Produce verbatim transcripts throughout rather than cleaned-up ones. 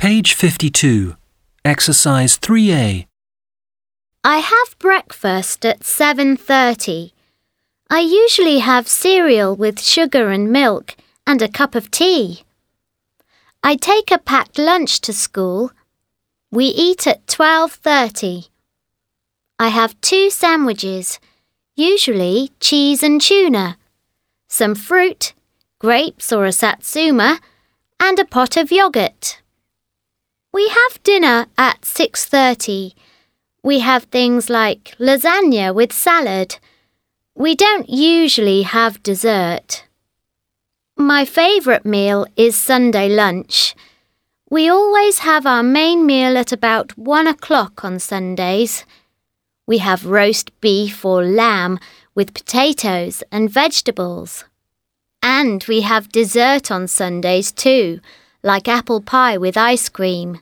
Page fifty-two. Exercise three A. I have breakfast at seven thirty. I usually have cereal with sugar and milk and a cup of tea. I take a packed lunch to school. We eat at twelve thirty. I have two sandwiches, usually cheese and tuna, some fruit, grapes or a satsuma, and a pot of yogurt. We have dinner at six thirty. We have things like lasagna with salad. We don't usually have dessert. My favourite meal is Sunday lunch. We always have our main meal at about one o'clock on Sundays. We have roast beef or lamb with potatoes and vegetables. And we have dessert on Sundays too, like apple pie with ice cream.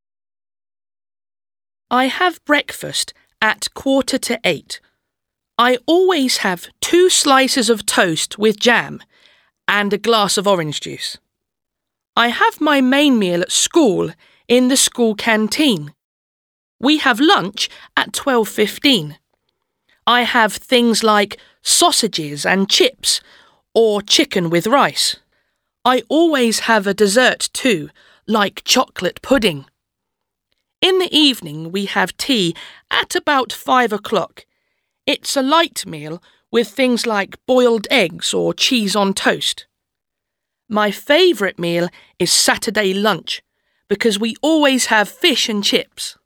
I have breakfast at quarter to eight. I always have two slices of toast with jam and a glass of orange juice. I have my main meal at school in the school canteen. We have lunch at twelve fifteen. I have things like sausages and chips or chicken with rice. I always have a dessert too, like chocolate pudding. In the evening, we have tea at about five o'clock. It's a light meal with things like boiled eggs or cheese on toast. My favourite meal is Saturday lunch because we always have fish and chips.